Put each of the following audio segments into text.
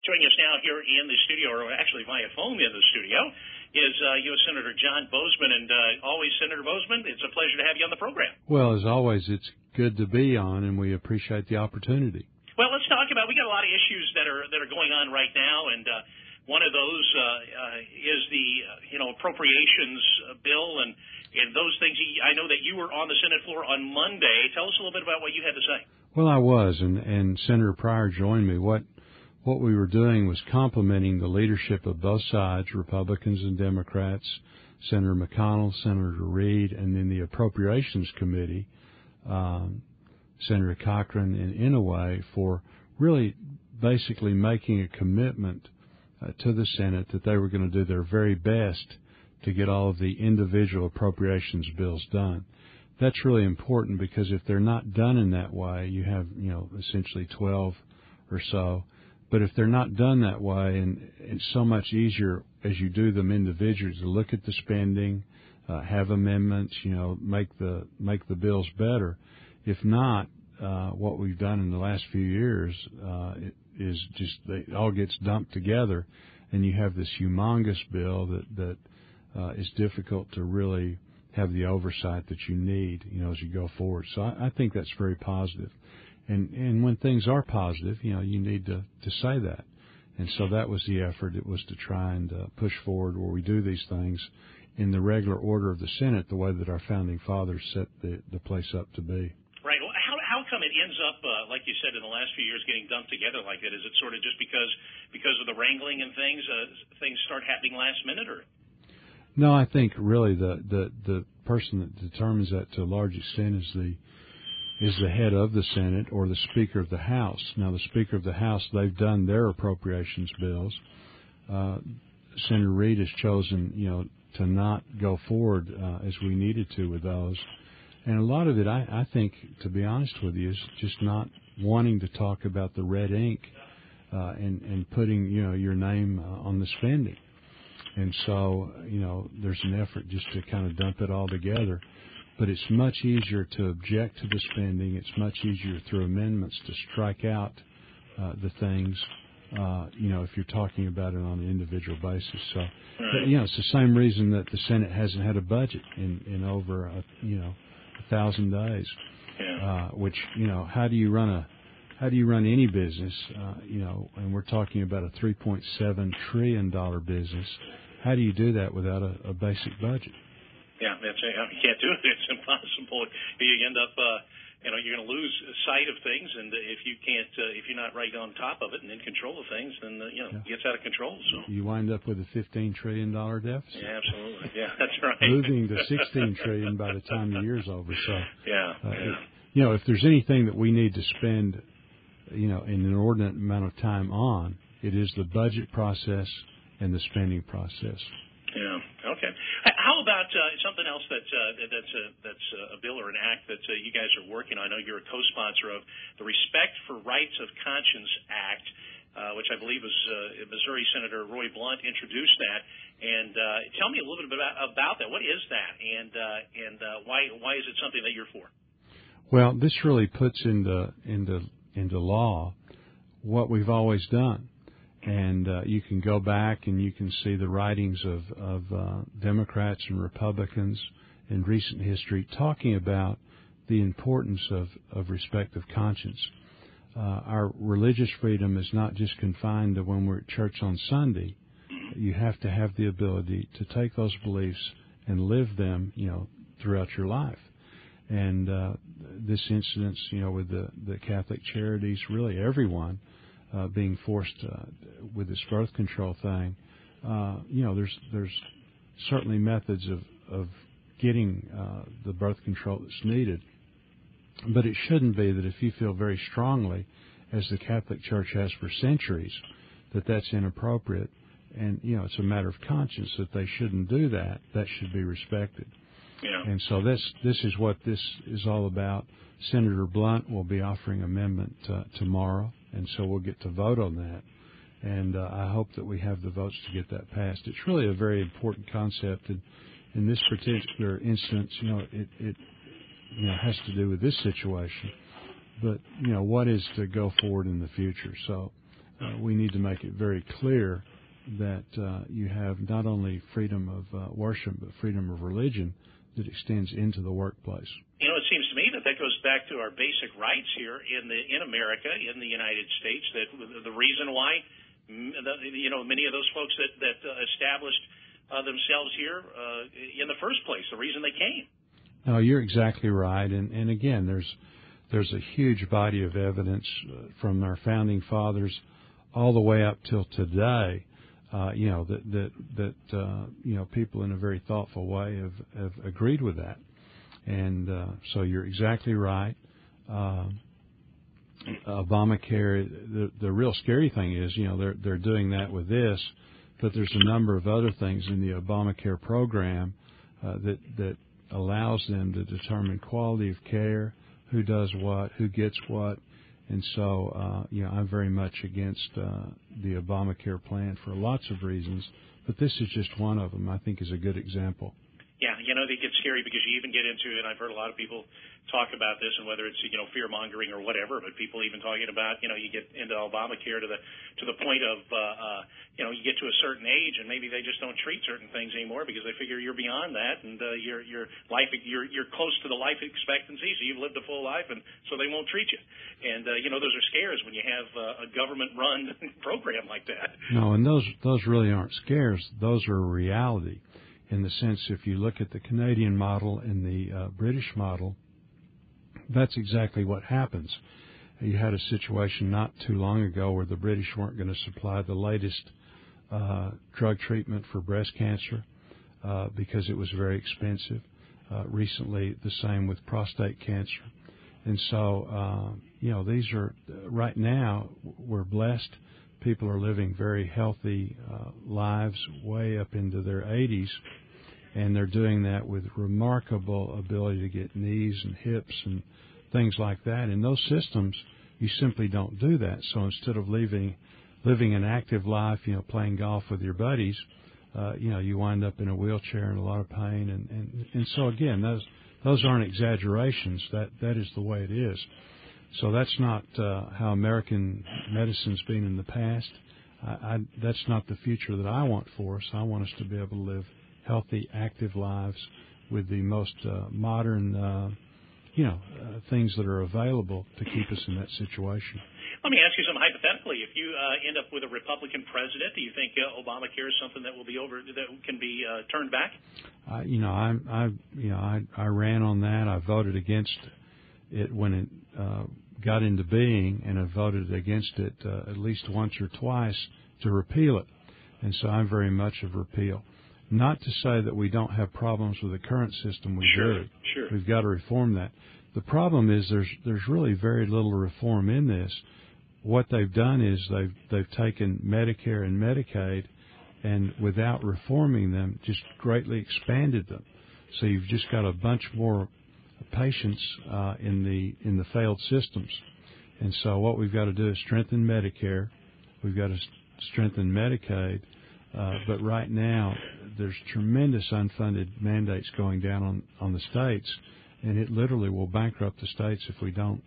Joining us now here in the studio, or actually via phone in the studio, is U.S. Senator John Boozman. And always, Senator Boozman, it's a pleasure to have you on the program. Well, as always, it's good to be on, and we appreciate the opportunity. Well, let's talk about, we got a lot of issues that are going on right now, and one of those is the appropriations bill and those things. I know that you were on the Senate floor on Monday. Tell us a little bit about what you had to say. Well, I was, and Senator Pryor joined me. What we were doing was complimenting the leadership of both sides, Republicans and Democrats, Senator McConnell, Senator Reid, and then the Appropriations Committee, Senator Cochran and Inouye, for really basically making a commitment to the Senate that they were going to do their very best to get all of the individual appropriations bills done. That's really important because if they're not done in that way, you have, essentially 12 or so. But if they're not done that way, and it's so much easier as you do them individually to look at the spending, have amendments, make the bills better. If not, what we've done in the last few years is just it all gets dumped together, and you have this humongous bill that is difficult to really have the oversight that you need, as you go forward. So I think that's very positive. And when things are positive, you need to say that. And so that was the effort. It was to try and push forward where we do these things in the regular order of the Senate, the way that our founding fathers set the place up to be. Right. Well, how come it ends up, like you said, in the last few years getting dumped together like that? Is it sort of just because of the wrangling and things start happening last minute, or? No, I think really the person that determines that to a large extent is the head of the Senate or the Speaker of the House. Now, the Speaker of the House, they've done their appropriations bills. Senator Reid has chosen, to not go forward as we needed to with those. And a lot of it, I think, to be honest with you, is just not wanting to talk about the red ink and putting, your name on the spending. And so, there's an effort just to kind of dump it all together. But it's much easier to object to the spending. It's much easier through amendments to strike out the things, if you're talking about it on an individual basis. So, it's the same reason that the Senate hasn't had a budget in over, 1,000 days. Yeah. Which, how do you run any business, and we're talking about a $3.7 trillion business. How do you do that without a basic budget? Yeah, you can't do it. It's impossible. You end up, you're going to lose sight of things, and if you're not right on top of it and in control of things, then it gets out of control. So you wind up with a $15 trillion deficit. Yeah, absolutely. Yeah, that's right. Moving to $16 trillion by the time the year's over. So yeah. If there's anything that we need to spend, in an inordinate amount of time on, it is the budget process and the spending process. Yeah. Okay. How about something else that's a bill or an act that you guys are working on? I know you're a co-sponsor of the Respect for Rights of Conscience Act, which I believe was Missouri Senator Roy Blunt introduced that. And tell me a little bit about that. What is that, and why is it something that you're for? Well, this really puts into law what we've always done. And you can go back and you can see the writings of Democrats and Republicans in recent history talking about the importance of respect of conscience. Our religious freedom is not just confined to when we're at church on Sunday. You have to have the ability to take those beliefs and live them, throughout your life. And this incident, with the Catholic Charities, really everyone, being forced with this birth control thing, there's certainly methods of getting the birth control that's needed. But it shouldn't be that if you feel very strongly, as the Catholic Church has for centuries, that that's inappropriate, and, it's a matter of conscience that they shouldn't do that, that should be respected. Yeah. And so this is what this is all about. Senator Blunt will be offering amendment tomorrow, and so we'll get to vote on that. And I hope that we have the votes to get that passed. It's really a very important concept, and in this particular instance, it has to do with this situation. But what is to go forward in the future? So we need to make it very clear that you have not only freedom of worship, but freedom of religion that extends into the workplace. You know, it seems to me that goes back to our basic rights here in America, in the United States, that the reason why, many of those folks that established themselves here in the first place, the reason they came. No, you're exactly right. And again, there's a huge body of evidence from our founding fathers all the way up till today, that people in a very thoughtful way have agreed with that. And so you're exactly right. Obamacare, the real scary thing is, they're doing that with this, but there's a number of other things in the Obamacare program that allows them to determine quality of care, who does what, who gets what. And so, I'm very much against the Obamacare plan for lots of reasons, but this is just one of them I think is a good example. Yeah, they get scary because you even get into, and I've heard a lot of people talk about this, and whether it's fear-mongering or whatever, but people even talking about, you get into Obamacare to the point of, you get to a certain age and maybe they just don't treat certain things anymore because they figure you're beyond that and your life you're close to the life expectancy, so you've lived a full life, and so they won't treat you. And those are scares when you have a government-run program like that. No, and those really aren't scares; those are reality. In the sense, if you look at the Canadian model and the British model, that's exactly what happens. You had a situation not too long ago where the British weren't going to supply the latest drug treatment for breast cancer because it was very expensive. Recently, the same with prostate cancer. And so, these are, right now, we're blessed. People are living very healthy lives way up into their 80s, and they're doing that with remarkable ability to get knees and hips and things like that. In those systems, you simply don't do that. So instead of living an active life, playing golf with your buddies, you wind up in a wheelchair in a lot of pain. And so, again, those aren't exaggerations. That is the way it is. So that's not how American medicine's been in the past. That's not the future that I want for us. I want us to be able to live healthy, active lives with the most modern, things that are available to keep us in that situation. Let me ask you something hypothetically. If you end up with a Republican president, do you think Obamacare is something that will be that can be turned back? I ran on that. I voted against it when it got into being, and I voted against it at least once or twice to repeal it. And so I'm very much of repeal. Not to say that we don't have problems with the current system. We do. Sure. We've got to reform that. The problem is there's really very little reform in this. What they've done is they've taken Medicare and Medicaid, and without reforming them, just greatly expanded them. So you've just got a bunch more patients in the failed systems. And so what we've got to do is strengthen Medicare. We've got to strengthen Medicaid. But right now, there's tremendous unfunded mandates going down on the states, and it literally will bankrupt the states if we don't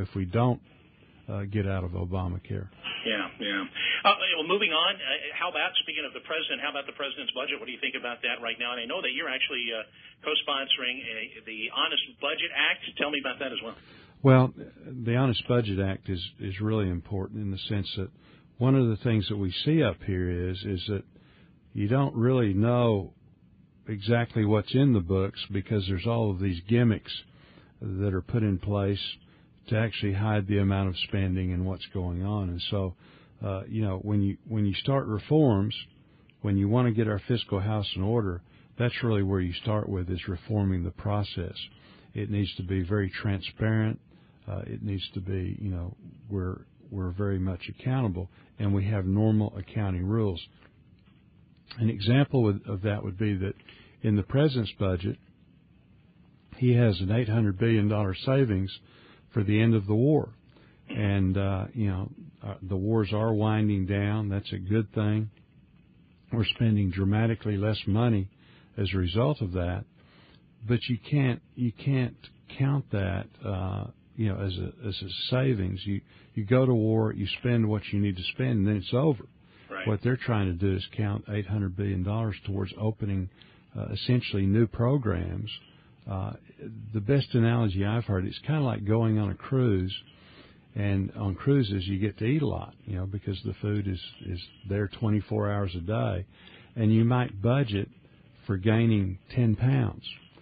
get out of Obamacare. Yeah. Well, moving on, speaking of the president, how about the president's budget? What do you think about that right now? And I know that you're actually co-sponsoring the Honest Budget Act. Tell me about that as well. Well, the Honest Budget Act is really important in the sense that one of the things that we see up here is that you don't really know exactly what's in the books because there's all of these gimmicks that are put in place to actually hide the amount of spending and what's going on. And so, when you start reforms, when you want to get our fiscal house in order, that's really where you start with, is reforming the process. It needs to be very transparent. It needs to be, we're very much accountable, and we have normal accounting rules. An example of that would be that in the president's budget, he has an $800 billion savings for the end of the war. And, the wars are winding down. That's a good thing. We're spending dramatically less money as a result of that. But you can't count that as a savings. You go to war, you spend what you need to spend, and then it's over. Right. What they're trying to do is count $800 billion towards opening essentially new programs. The best analogy I've heard, it's kind of like going on a cruise, and on cruises you get to eat a lot, because the food is there 24 hours a day, and you might budget for gaining 10 pounds.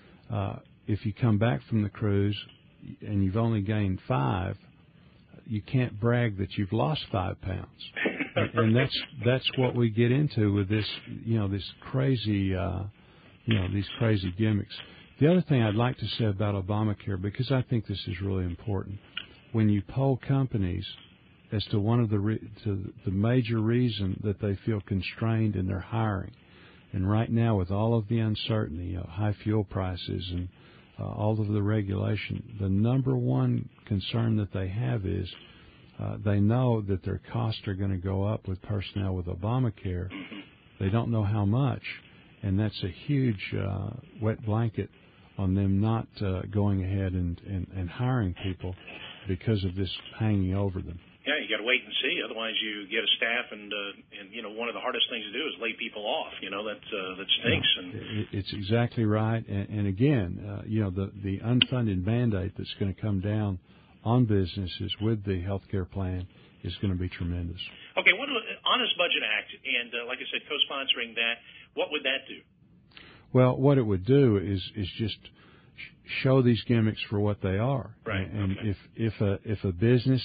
If you come back from the cruise and you've only gained 5, you can't brag that you've lost 5 pounds. And that's what we get into with this, this crazy, these crazy gimmicks. The other thing I'd like to say about Obamacare, because I think this is really important, when you poll companies as to one of the major reason that they feel constrained in their hiring, and right now with all of the uncertainty, high fuel prices and all of the regulation, the number one concern that they have is they know that their costs are going to go up with personnel with Obamacare. They don't know how much, and that's a huge wet blanket on them not going ahead and hiring people because of this hanging over them. Yeah, you got to wait and see. Otherwise, you get a staff, and one of the hardest things to do is lay people off. That stinks. And it's exactly right. And again, the unfunded mandate that's going to come down on businesses with the health care plan is going to be tremendous. Okay, Honest Budget Act, and like I said, co-sponsoring that. What would that do? Well, what it would do is just show these gimmicks for what they are. Right. And okay. if a business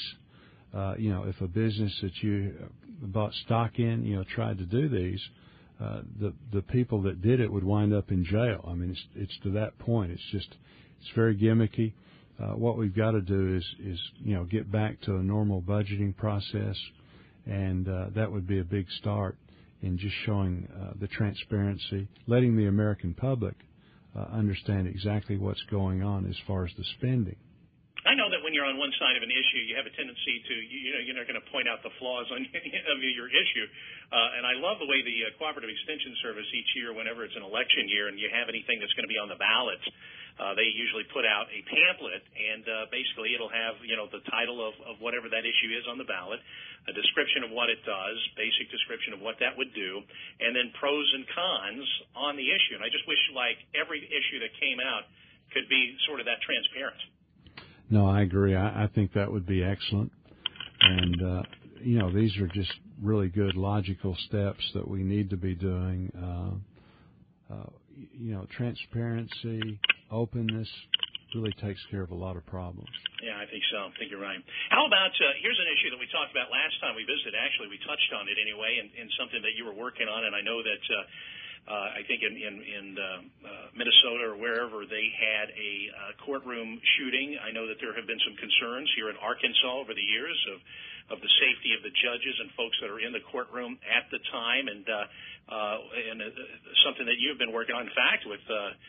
if a business that you bought stock in, tried to do these, the people that did it would wind up in jail. I mean, it's to that point. It's very gimmicky. What we've got to do is get back to a normal budgeting process, and that would be a big start in just showing the transparency, letting the American public understand exactly what's going on as far as the spending. I know that when you're on one side of an issue, you have a tendency to, you're not going to point out the flaws of your issue. And I love the way the Cooperative Extension Service each year, whenever it's an election year and you have anything that's going to be on the ballot, they usually put out a pamphlet, and basically it'll have, the title of whatever that issue is on the ballot, a description of what it does, basic description of what that would do, and then pros and cons on the issue. And I just wish, like, every issue that came out could be sort of that transparent. No, I agree. I think that would be excellent. And, these are just really good logical steps that we need to be doing. Transparency, openness really takes care of a lot of problems. Yeah, I think so. I think you're right. How about, here's an issue that we talked about last time we visited. Actually, we touched on it anyway, and something that you were working on, and I know that I think in Minnesota or wherever they had a courtroom shooting. I know that there have been some concerns here in Arkansas over the years of the safety of the judges and folks that are in the courtroom at the time, and something that you've been working on, in fact, with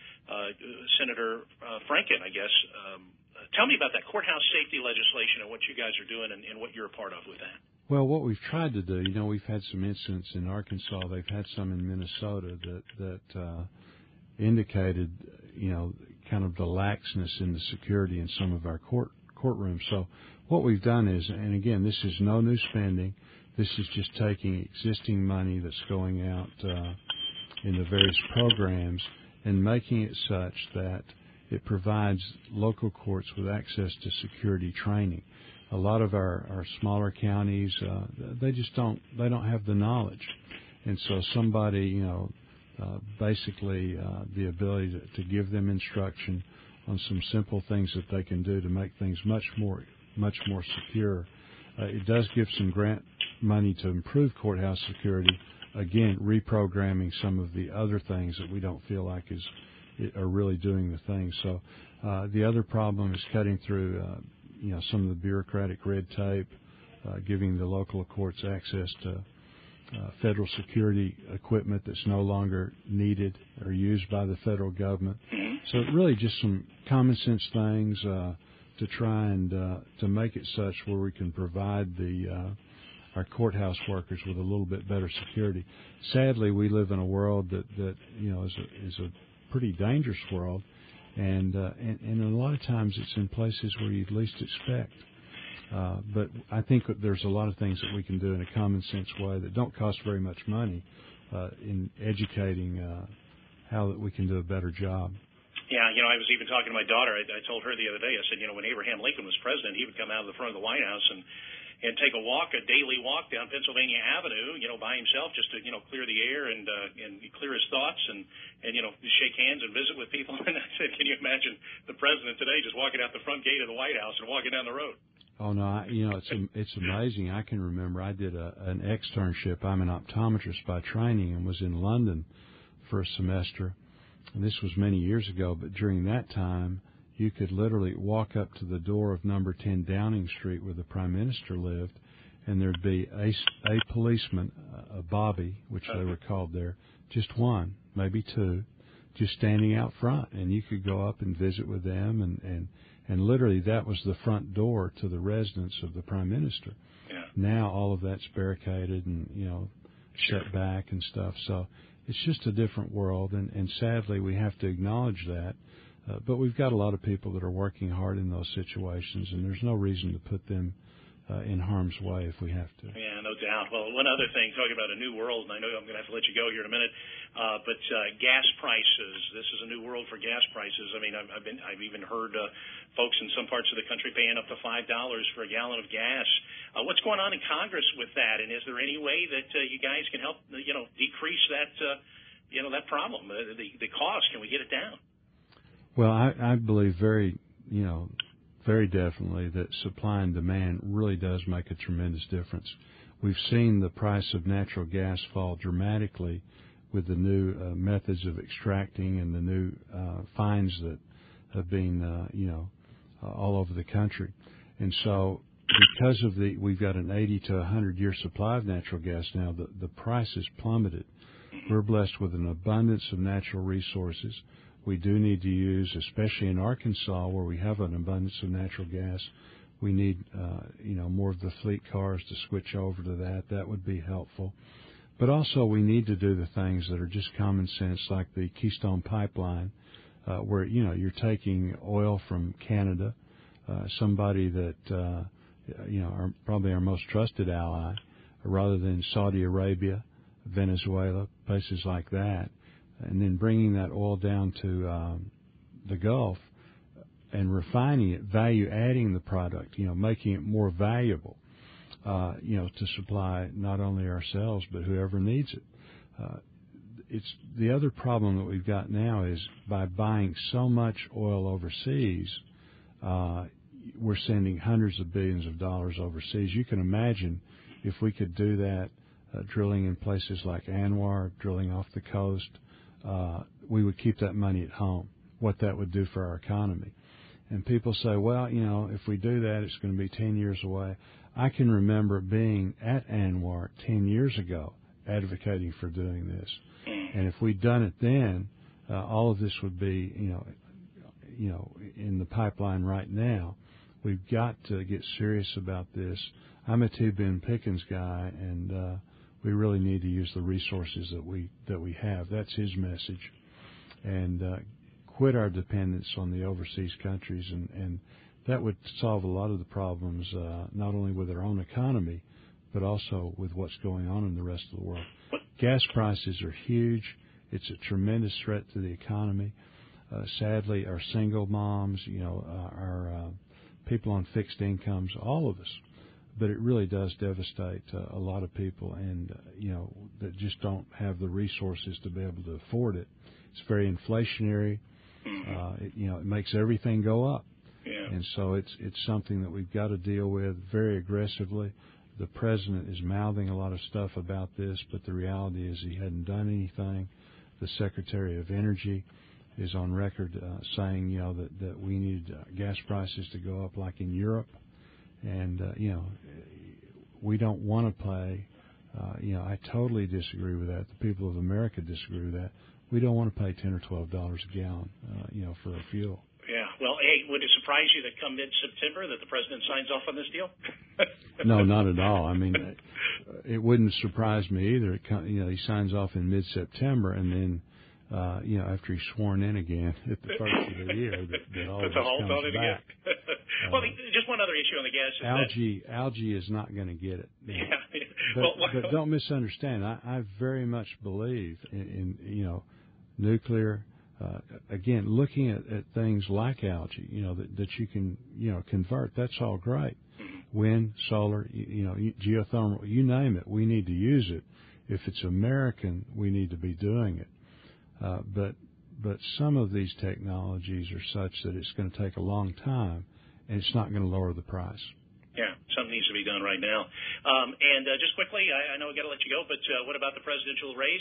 Senator Franken, I guess. Tell me about that courthouse safety legislation and what you guys are doing and what you're a part of with that. Well, what we've tried to do, we've had some incidents in Arkansas. They've had some in Minnesota that indicated, kind of the laxness in the security in some of our courtrooms. So what we've done is, and again, this is no new spending. This is just taking existing money that's going out in the various programs and making it such that it provides local courts with access to security training. A lot of our smaller counties, they don't have the knowledge. And so somebody, basically the ability to give them instruction on some simple things that they can do to make things much more secure. It does give some grant money to improve courthouse security, again, reprogramming some of the other things that we don't feel like are really doing the thing. So the other problem is cutting through some of the bureaucratic red tape, giving the local courts access to federal security equipment that's no longer needed or used by the federal government. So really just some common sense things to try and to make it such where we can provide our courthouse workers with a little bit better security. Sadly, we live in a world that is a pretty dangerous world, and a lot of times it's in places where you'd least expect. But I think that there's a lot of things that we can do in a common sense way that don't cost very much money in educating how that we can do a better job. Yeah, I was even talking to my daughter. I told her the other day, I said, when Abraham Lincoln was president, he would come out of the front of the White House and take a daily walk down Pennsylvania Avenue, by himself just to, clear the air and clear his thoughts and shake hands and visit with people. And I said, can you imagine the president today just walking out the front gate of the White House and walking down the road? Oh, no, it's amazing. I can remember I did an externship. I'm an optometrist by training and was in London for a semester. And this was many years ago, but during that time, you could literally walk up to the door of number 10 Downing Street where the Prime Minister lived, and there'd be a policeman, a bobby, which they were called there, just one, maybe two, just standing out front. And you could go up and visit with them, and literally that was the front door to the residence of the Prime Minister. Yeah. Now all of that's barricaded and, set back and stuff. So it's just a different world, and sadly we have to acknowledge that. But we've got a lot of people that are working hard in those situations, and there's no reason to put them in harm's way if we have to. Yeah, no doubt. Well, one other thing, talking about a new world, and I know I'm going to have to let you go here in a minute, but gas prices. This is a new world for gas prices. I mean, I've even heard folks in some parts of the country paying up to $5 for a gallon of gas. What's going on in Congress with that? And is there any way that you guys can help, decrease that, that problem, the cost? Can we get it down? Well, I believe very definitely that supply and demand really does make a tremendous difference. We've seen the price of natural gas fall dramatically with the new methods of extracting and the new finds that have been, all over the country. And so because of we've got an 80 to 100-year supply of natural gas now, the price has plummeted. We're blessed with an abundance of natural resources. We do need to use, especially in Arkansas, where we have an abundance of natural gas, we need, more of the fleet cars to switch over to that. That would be helpful. But also we need to do the things that are just common sense, like the Keystone Pipeline, where, you're taking oil from Canada, somebody that, are probably our most trusted ally, rather than Saudi Arabia, Venezuela, places like that, and then bringing that oil down to the Gulf and refining it, adding the product, making it more valuable, to supply not only ourselves but whoever needs it. It's the other problem that we've got now is by buying so much oil overseas, we're sending hundreds of billions of dollars overseas. You can imagine if we could do that, drilling in places like ANWR, drilling off the coast, we would keep that money at home, what that would do for our economy. And people say, well, if we do that, it's going to be 10 years away. I can remember being at ANWR 10 years ago advocating for doing this. And if we'd done it then, all of this would be, in the pipeline right now. We've got to get serious about this. I'm a two-bin Pickens guy, and we really need to use the resources that we have. That's his message. And quit our dependence on the overseas countries, and that would solve a lot of the problems, not only with our own economy, but also with what's going on in the rest of the world. Gas prices are huge. It's a tremendous threat to the economy. Sadly, our single moms, our people on fixed incomes, all of us. But it really does devastate a lot of people, and that just don't have the resources to be able to afford it. It's very inflationary. It makes everything go up, and so it's something that we've got to deal with very aggressively. The president is mouthing a lot of stuff about this, but the reality is he hadn't done anything. The Secretary of Energy is on record saying that we need gas prices to go up like in Europe. And, we don't want to pay, I totally disagree with that. The people of America disagree with that. We don't want to pay $10 or $12 a gallon, for our fuel. Yeah. Well, hey, would it surprise you that come mid-September that the president signs off on this deal? No, not at all. I mean, it wouldn't surprise me either. He signs off in mid-September, and then after he's sworn in again at the first of the year, that all of this comes back. Well, just one other issue on the gas is algae is not going to get it. Yeah. But don't misunderstand. I very much believe in nuclear. Again, looking at things like algae, that you can convert. That's all great. Mm-hmm. Wind, solar, geothermal, you name it. We need to use it. If it's American, we need to be doing it. But some of these technologies are such that it's going to take a long time, and it's not going to lower the price. Yeah, something needs to be done right now. And just quickly, I know I've got to let you go, but what about the presidential race?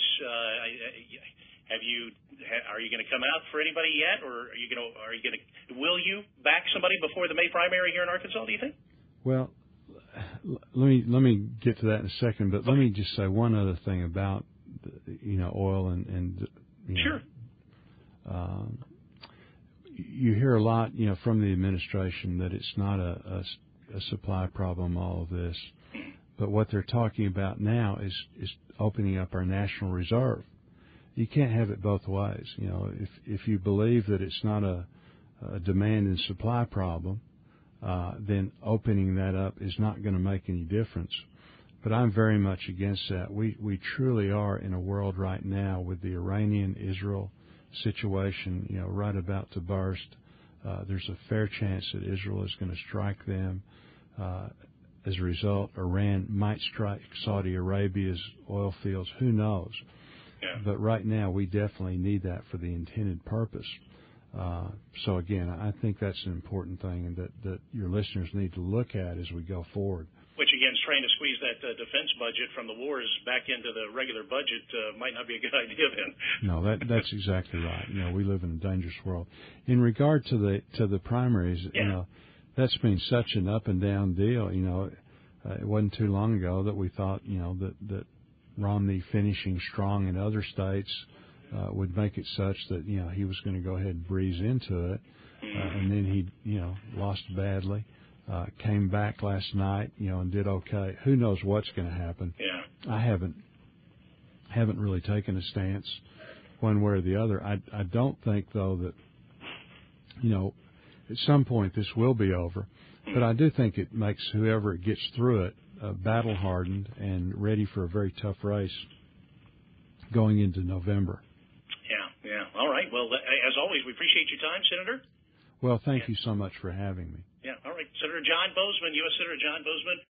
Are you going to come out for anybody yet, or will you back somebody before the May primary here in Arkansas, do you think? Well, let me get to that in a second, but let me just say one other thing about oil and Sure. You hear a lot from the administration that it's not a supply problem, all of this, but what they're talking about now is opening up our national reserve. You can't have it both ways. If you believe that it's not a demand and supply problem, then opening that up is not going to make any difference. But I'm very much against that. We truly are in a world right now with the Iranian-Israel situation, right about to burst. There's a fair chance that Israel is going to strike them. As a result, Iran might strike Saudi Arabia's oil fields. Who knows? Yeah. But right now, we definitely need that for the intended purpose. So again, I think that's an important thing, and that your listeners need to look at as we go forward. Which, again, is trying to squeeze that defense budget from the wars back into the regular budget might not be a good idea then. No, that's exactly right. We live in a dangerous world. In regard to the primaries, yeah. That's been such an up and down deal. It wasn't too long ago that we thought, that Romney finishing strong in other states would make it such that, he was going to go ahead and breeze into it. And then he, lost badly. Came back last night, and did okay. Who knows what's going to happen? Yeah. I haven't really taken a stance one way or the other. I don't think, though, that, at some point this will be over. But I do think it makes whoever gets through it battle-hardened and ready for a very tough race going into November. Yeah. All right. Well, as always, we appreciate your time, Senator. Well, thank you so much for having me. Yeah. All right. Senator John Boozman, U.S. Senator John Boozman.